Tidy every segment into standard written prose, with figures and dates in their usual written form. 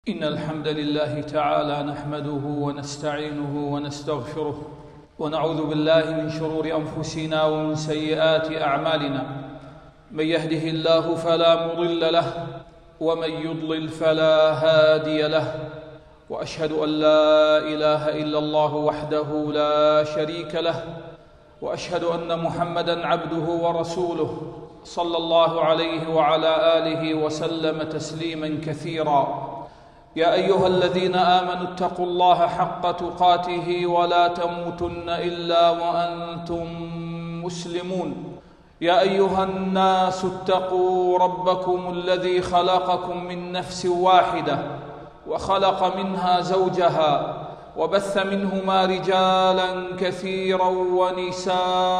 إن الحمد لله تعالى نحمده ونستعينه ونستغفره ونعوذ بالله من شرور أنفسنا ومن سيئات أعمالنا. من يهده الله فلا مضل له ومن يضلل فلا هادي له، وأشهد أن لا إله إلا الله وحده لا شريك له، وأشهد أن محمدًا عبده ورسوله صلى الله عليه وعلى آله وسلم تسليمًا كثيرًا. يا أيها الذين آمنوا اتقوا الله حق تقاته ولا تموتن إلا وأنتم مسلمون. يا أيها الناس اتقوا ربكم الذي خلقكم من نفس واحدة وخلق منها زوجها وبث منهما رجالا كثيرا ونساء،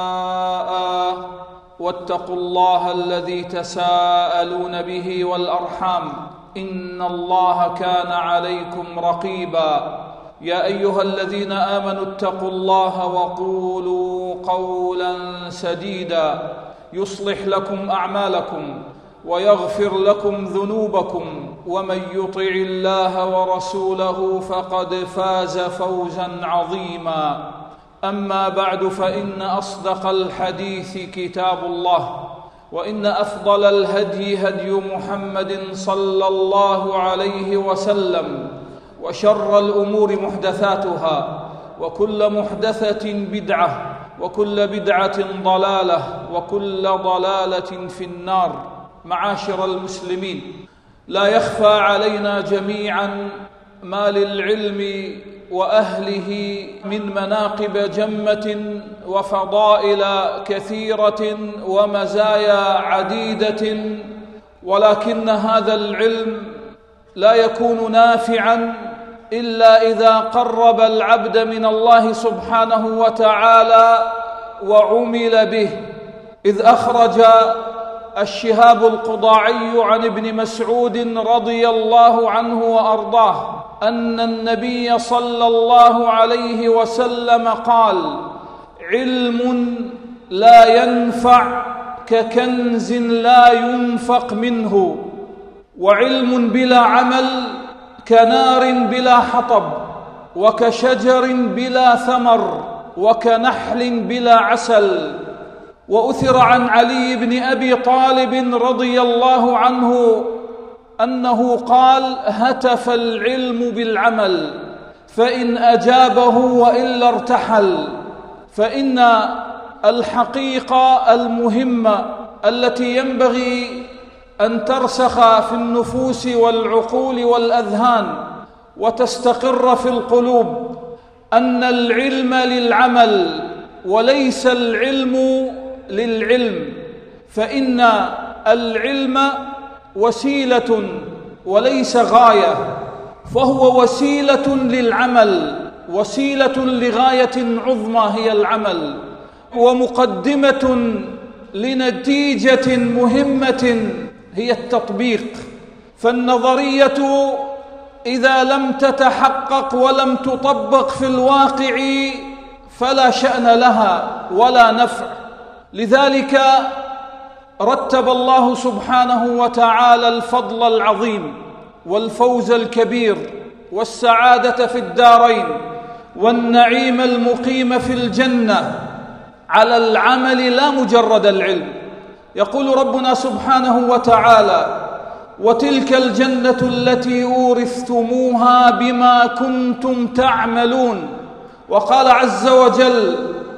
واتقوا الله الذي تساءلون به والأرحام إن الله كان عليكم رقيبا. يا أيها الذين آمنوا اتقوا الله وقولوا قولا سديدا يصلح لكم أعمالكم ويغفر لكم ذنوبكم، ومن يطع الله ورسوله فقد فاز فوزا عظيما. أما بعد، فإن أصدق الحديث كتاب الله، وإن أفضل الهدي هدي محمد صلى الله عليه وسلم، وشر الأمور محدثاتها، وكل محدثة بدعة، وكل بدعة ضلالة، وكل ضلالة في النار. معاشر المسلمين، لا يخفى علينا جميعا ما للعلم وأهله من مناقب جمة وفضائل كثيرة ومزايا عديدة، ولكن هذا العلم لا يكون نافعا إلا إذا قرب العبد من الله سبحانه وتعالى وعمل به. إذ أخرج الشهاب القضاعي عن ابن مسعود رضي الله عنه وأرضاه أن النبي صلى الله عليه وسلم قال: علم لا ينفع ككنز لا ينفق منه، وعلم بلا عمل كنار بلا حطب، وكشجر بلا ثمر، وكنحل بلا عسل. وأثر عن علي بن أبي طالب رضي الله عنه أنه قال: هتف العلم بالعمل، فإن أجابه وإلا ارتحل. فإن الحقيقة المهمة التي ينبغي أن ترسخ في النفوس والعقول والأذهان وتستقر في القلوب أن العلم للعمل وليس العلم للعلم، فإن العلم وسيلة وليس غاية، فهو وسيلة للعمل، وسيلة لغاية عظمى هي العمل، ومقدمة لنتيجة مهمة هي التطبيق. فالنظرية إذا لم تتحقق ولم تطبق في الواقع فلا شأن لها ولا نفع. لذلك رتب الله سبحانه وتعالى الفضل العظيم والفوز الكبير والسعادة في الدارين والنعيم المقيم في الجنة على العمل لا مجرد العلم. يقول ربنا سبحانه وتعالى: وتلك الجنة التي أورثتموها بما كنتم تعملون. وقال عز وجل: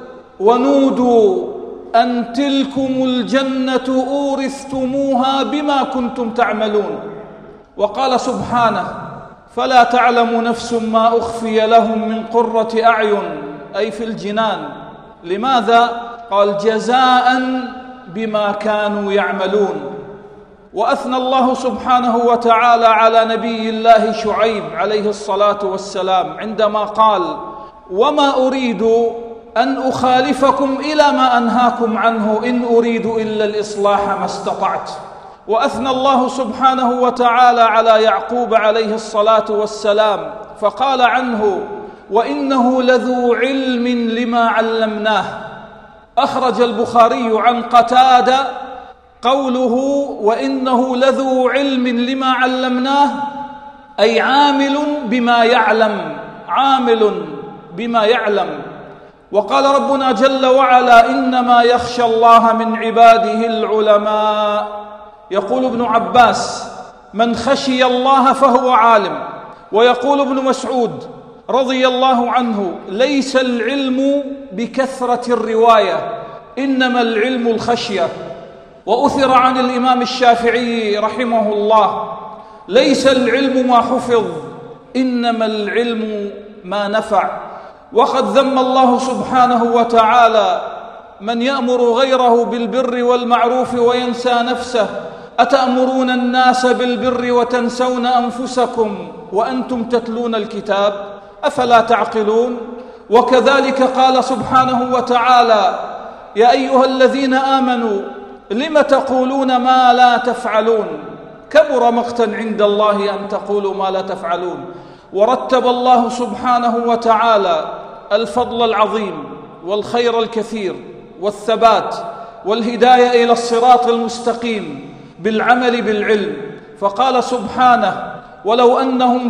ونودوا أن تلكم الجنة أورثتموها بما كنتم تعملون. وقال سبحانه: فلا تعلم نفس ما أخفي لهم من قرة أعين، أي في الجنان. لماذا؟ قال: جزاء بما كانوا يعملون. وأثنى الله سبحانه وتعالى على نبي الله شعيب عليه الصلاة والسلام عندما قال: وما أريد أن أخالفكم إلى ما أنهاكم عنه، إن أريد إلا الإصلاح ما استطعت. وأثنى الله سبحانه وتعالى على يعقوب عليه الصلاة والسلام فقال عنه: وإنه لذو علم لما علمناه. أخرج البخاري عن قتادة قوله: وإنه لذو علم لما علمناه، أي عامل بما يعلم، عامل بما يعلم. وقال ربنا جل وعلا: إنما يخشى الله من عباده العلماء. يقول ابن عباس: من خشي الله فهو عالم. ويقول ابن مسعود رضي الله عنه: ليس العلم بكثرة الرواية، إنما العلم الخشية. وأثر عن الإمام الشافعي رحمه الله: ليس العلم ما حفظ، إنما العلم ما نفع. وقد ذم الله سبحانه وتعالى من يأمر غيره بالبر والمعروف وينسى نفسه: أتأمرون الناس بالبر وتنسون أنفسكم وأنتم تتلون الكتاب أفلا تعقلون. وكذلك قال سبحانه وتعالى: يا أيها الذين آمنوا لم تقولون ما لا تفعلون، كبر مقتا عند الله أن تقولوا ما لا تفعلون. ورتب الله سبحانه وتعالى الفضل العظيم والخير الكثير والثبات والهداية إلى الصراط المستقيم بالعمل بالعلم، فقال سبحانه: ولو أنهم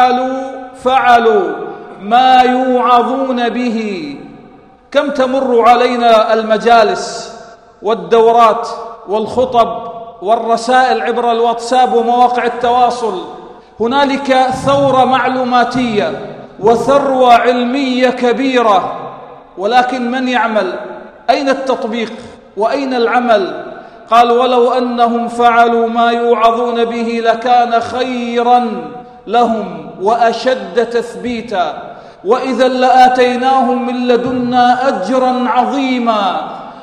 فعلوا ما يوعظون به. كم تمر علينا المجالس والدورات والخطب والرسائل عبر الواتساب ومواقع التواصل، هنالك ثورة معلوماتية وثروة علمية كبيرة، ولكن من يعمل؟ أين التطبيق وأين العمل؟ قال: ولو أنهم فعلوا ما يوعظون به لكان خيرا لهم وأشد تثبيتا، وإذا لآتيناهم من لدنا أجرا عظيما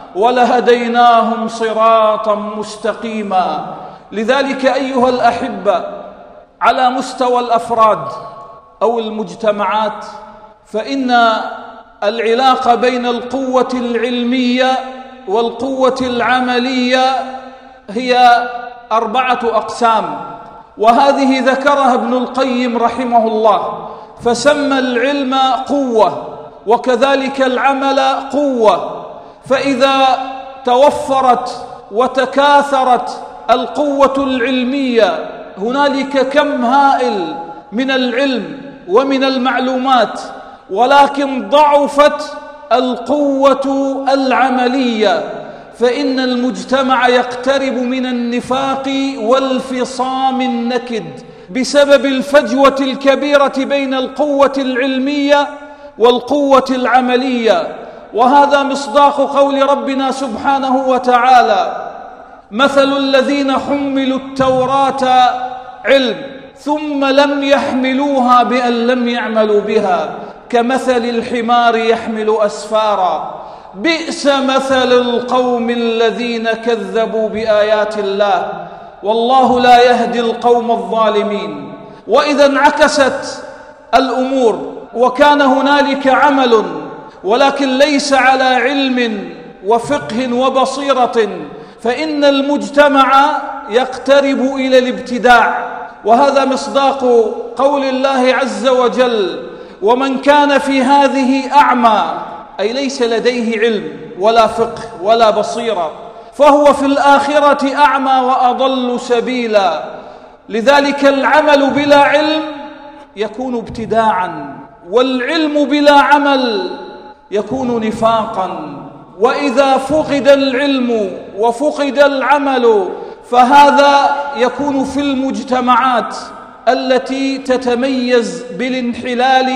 ولهديناهم صراطا مستقيما. لذلك أيها الأحبة، على مستوى الأفراد أو المجتمعات، فإن العلاقة بين القوة العلمية والقوة العملية هي 4 أقسام، وهذه ذكرها ابن القيم رحمه الله، فسمى العلم قوة وكذلك العمل قوة. فإذا توفرت وتكاثرت القوة العلمية، هنالك كم هائل من العلم ومن المعلومات، ولكن ضعفت القوة العملية، فإن المجتمع يقترب من النفاق والفصام النكد بسبب الفجوة الكبيرة بين القوة العلمية والقوة العملية. وهذا مصداق قول ربنا سبحانه وتعالى: مثل الذين حملوا التوراة علم ثم لم يحملوها بأن لم يعملوا بها كمثل الحمار يحمل أسفارا بئس مثل القوم الذين كذبوا بآيات الله والله لا يهدي القوم الظالمين. وإذا انعكست الأمور وكان هنالك عمل ولكن ليس على علم وفقه وبصيرة، فإن المجتمع يقترب إلى الابتداع. وهذا مصداق قول الله عز وجل: ومن كان في هذه أعمى، أي ليس لديه علم ولا فقه ولا بصيرة، فهو في الآخرة أعمى وأضل سبيلا. لذلك العمل بلا علم يكون ابتداعا، والعلم بلا عمل يكون نفاقا. وإذا فقد العلم وفقد العمل فهذا يكون في المجتمعات التي تتميز بالانحلال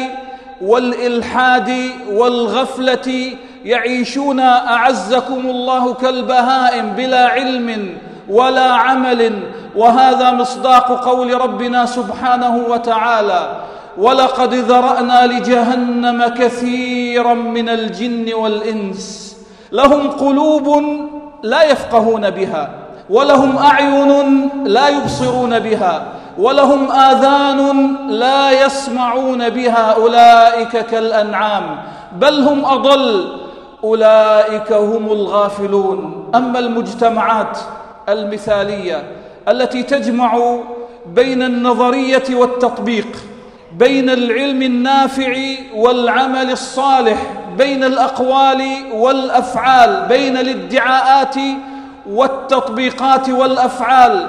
والإلحاد والغفلة، يعيشون أعزكم الله كالبهائم بلا علم ولا عمل. وهذا مصداق قول ربنا سبحانه وتعالى: ولقد ذرأنا لجهنم كثيرا من الجن والإنس لهم قلوب لا يفقهون بها ولهم أعين لا يبصرون بها ولهم آذان لا يسمعون بها أولئك كالأنعام بل هم أضل أولئك هم الغافلون. أما المجتمعات المثالية التي تجمع بين النظرية والتطبيق، بين العلم النافع والعمل الصالح، بين الأقوال والأفعال، بين الادعاءات والتطبيقات والأفعال،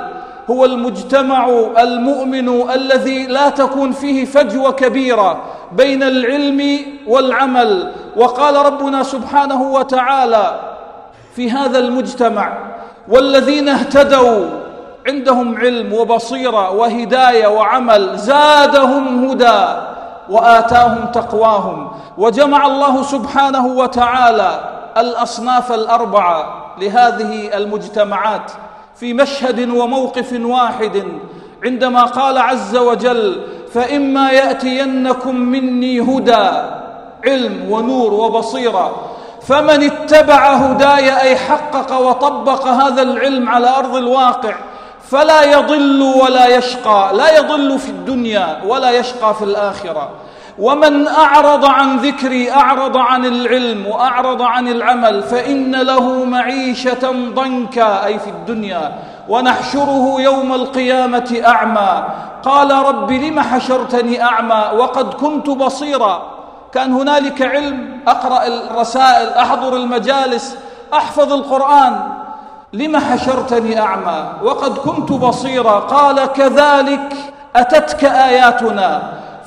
هو المجتمع المؤمن الذي لا تكون فيه فجوة كبيرة بين العلم والعمل. وقال ربنا سبحانه وتعالى في هذا المجتمع: والذين اهتدوا عندهم علم وبصيرة وهداية وعمل زادهم هدى وآتاهم تقواهم. وجمع الله سبحانه وتعالى الأصناف الأربعة لهذه المجتمعات في مشهد وموقف واحد عندما قال عز وجل: فإما يأتينكم مني هدى، علم ونور وبصيرة، فمن اتبع هداي أي حقق وطبق هذا العلم على أرض الواقع فلا يضل ولا يشقى، لا يضل في الدنيا ولا يشقى في الآخرة. ومن أعرض عن ذكري، أعرض عن العلم وأعرض عن العمل، فإن له معيشة ضنكا أي في الدنيا، ونحشره يوم القيامة أعمى. قال: رب لم حشرتني أعمى وقد كنت بصيرا. كان هنالك علم، أقرأ الرسائل، أحضر المجالس، أحفظ القرآن، لم حشرتني أعمى وقد كنت بصيرا. قال: كذلك أتتك آياتنا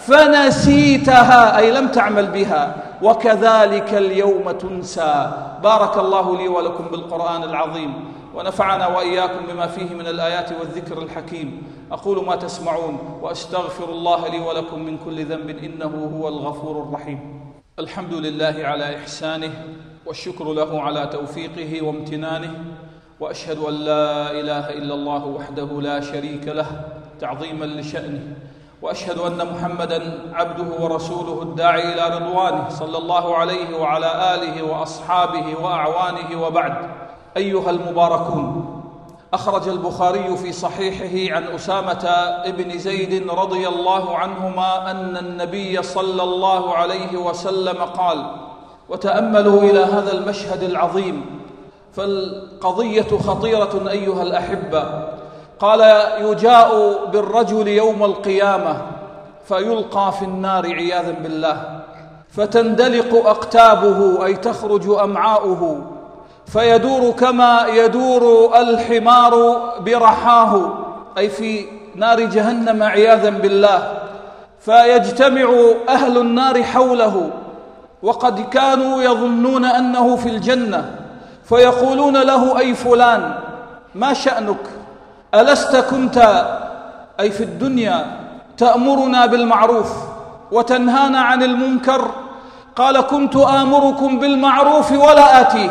فنسيتها أي لم تعمل بها، وكذلك اليوم تنسى. بارك الله لي ولكم بالقرآن العظيم، ونفعنا وإياكم بما فيه من الآيات والذكر الحكيم. أقول ما تسمعون وأستغفر الله لي ولكم من كل ذنب إنه هو الغفور الرحيم. الحمد لله على إحسانه، والشكر له على توفيقه وامتنانه، وأشهد أن لا إله إلا الله وحده لا شريك له تعظيما لشأنه، وأشهد أن محمدًا عبده ورسوله الداعي إلى رضوانه صلى الله عليه وعلى آله وأصحابه وأعوانه، وبعد. أيها المباركون، أخرج البخاري في صحيحه عن أسامة بن زيد رضي الله عنهما أن النبي صلى الله عليه وسلم قال، وتأملوا إلى هذا المشهد العظيم فالقضية خطيرة أيها الأحبة. قال: يجاء بالرجل يوم القيامة فيلقى في النار عياذا بالله، فتندلق أقتابه أي تخرج أمعاؤه، فيدور كما يدور الحمار برحاه أي في نار جهنم عياذا بالله. فيجتمع أهل النار حوله وقد كانوا يظنون أنه في الجنة، فيقولون له: أي فلان، ما شأنك؟ ألست كنت أي في الدنيا تأمرنا بالمعروف وتنهانا عن المنكر؟ قال: كنت آمركم بالمعروف ولا آتيه،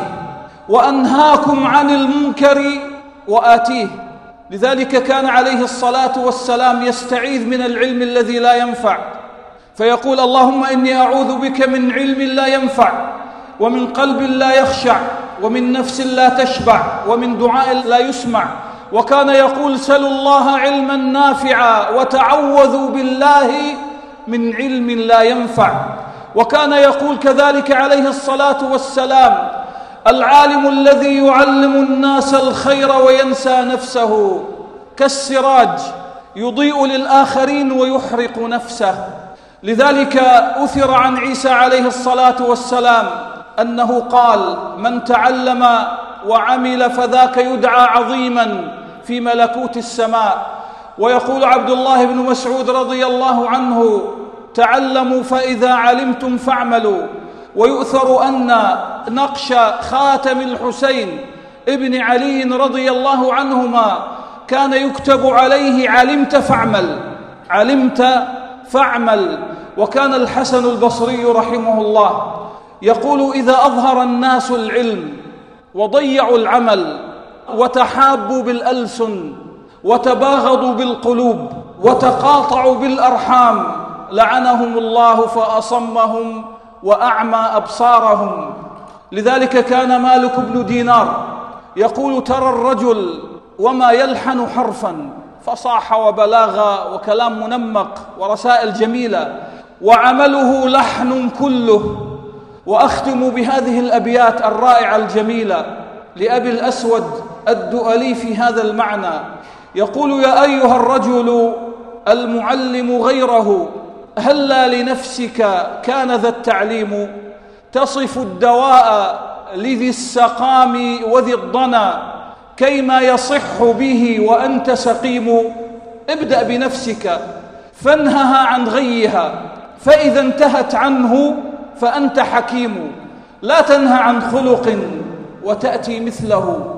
وأنهاكم عن المنكر وآتيه. لذلك كان عليه الصلاة والسلام يستعيذ من العلم الذي لا ينفع، فيقول: اللهم إني أعوذ بك من علم لا ينفع، ومن قلب لا يخشع، ومن نفس لا تشبع، ومن دعاء لا يسمع. وكان يقول: سلوا الله علما نافعا وتعوذوا بالله من علم لا ينفع. وكان يقول كذلك عليه الصلاة والسلام: العالم الذي يعلم الناس الخير وينسى نفسه كالسراج يضيء للآخرين ويحرق نفسه. لذلك أثر عن عيسى عليه الصلاة والسلام أنه قال: من تعلم وعمل فذاك يدعى عظيما في ملكوت السماء. ويقول عبد الله بن مسعود رضي الله عنه: تعلموا فإذا علمتم فاعملوا. ويؤثر أن نقش خاتم الحسين ابن علي رضي الله عنهما كان يكتب عليه: علمت فاعمل، علمت فاعمل. وكان الحسن البصري رحمه الله يقول: إذا أظهر الناس العلم وضيعوا العمل وتحابوا بالألسن وتباغضوا بالقلوب وتقاطعوا بالأرحام لعنهم الله فأصمهم وأعمى أبصارهم. لذلك كان مالك بن دينار يقول: ترى الرجل وما يلحن حرفا، فصاحة وبلاغة وكلام منمق ورسائل جميلة، وعمله لحن كله. وأختم بهذه الأبيات الرائعة الجميلة لأبي الأسود الدؤلي في هذا المعنى، يقول: يا أيها الرجل المعلم غيره، هلا لنفسك كان ذا التعليم، تصف الدواء لذي السقام وذي الضنا، كيما يصح به وأنت سقيم؟ ابدأ بنفسك فانهها عن غيها، فإذا انتهت عنه فأنت حكيم. لا تنهى عن خلق وتأتي مثله،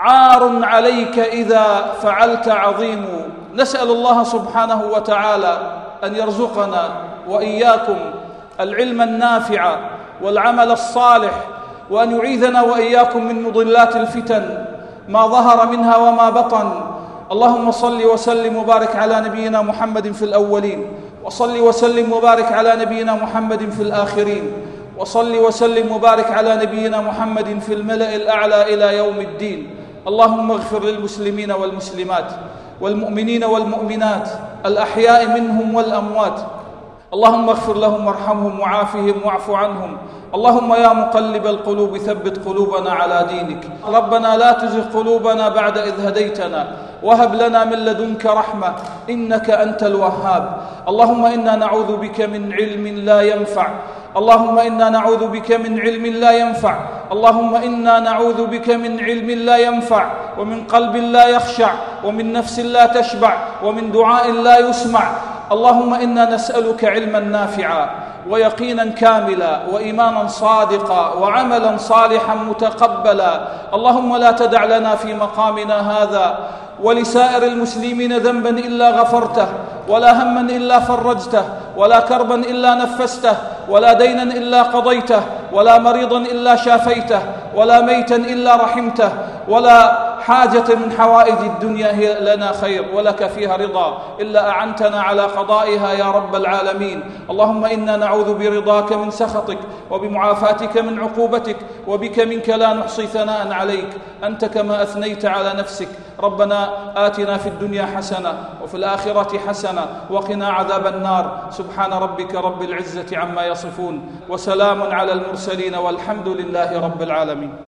عار عليك إذا فعلت عظيم. نسأل الله سبحانه وتعالى أن يرزقنا وإياكم العلم النافع والعمل الصالح، وأن يعيذنا وإياكم من مضلات الفتن ما ظهر منها وما بطن. اللهم صل وسلم وبارك على نبينا محمد في الأولين، وصل وسلم وبارك على نبينا محمد في الآخرين، وصل وسلم وبارك على نبينا محمد في الملأ الأعلى إلى يوم الدين. اللهم اغفر للمسلمين والمسلمات والمؤمنين والمؤمنات الأحياء منهم والأموات. اللهم اغفر لهم وارحمهم وعافهم واعف عنهم. اللهم يا مقلب القلوب ثبت قلوبنا على دينك. ربنا لا تزغ قلوبنا بعد إذ هديتنا وهب لنا من لدنك رحمة إنك أنت الوهاب. اللهم إنا نعوذ بك من علم لا ينفع، اللهم إنا نعوذ بك من علم لا ينفع، اللهم إنا نعوذ بك من علم لا ينفع، ومن قلب لا يخشع، ومن نفس لا تشبع، ومن دعاء لا يسمع. اللهم إنا نسألك علما نافعا ويقينا كاملا وإيمانا صادقا وعملا صالحا متقبلا. اللهم لا تدع لنا في مقامنا هذا ولسائر المسلمين ذنبا إلا غفرته، ولا هما إلا فرجته، ولا كربا إلا نفسته، ولا دينا إلا قضيته، ولا مريضا إلا شافيته، ولا ميتا إلا رحمته، ولا حاجة من حوائج الدنيا هي لنا خير ولك فيها رضا إلا أعنتنا على قضائها يا رب العالمين. اللهم إنا نعوذ برضاك من سخطك، وبمعافاتك من عقوبتك، وبك منك لا نحصي ثناء عليك أنت كما أثنيت على نفسك. ربنا آتنا في الدنيا حسنة وفي الآخرة حسنة وقنا عذاب النار. سبحان ربك رب العزة عما يصفون، وسلام على المرسلين، والحمد لله رب العالمين.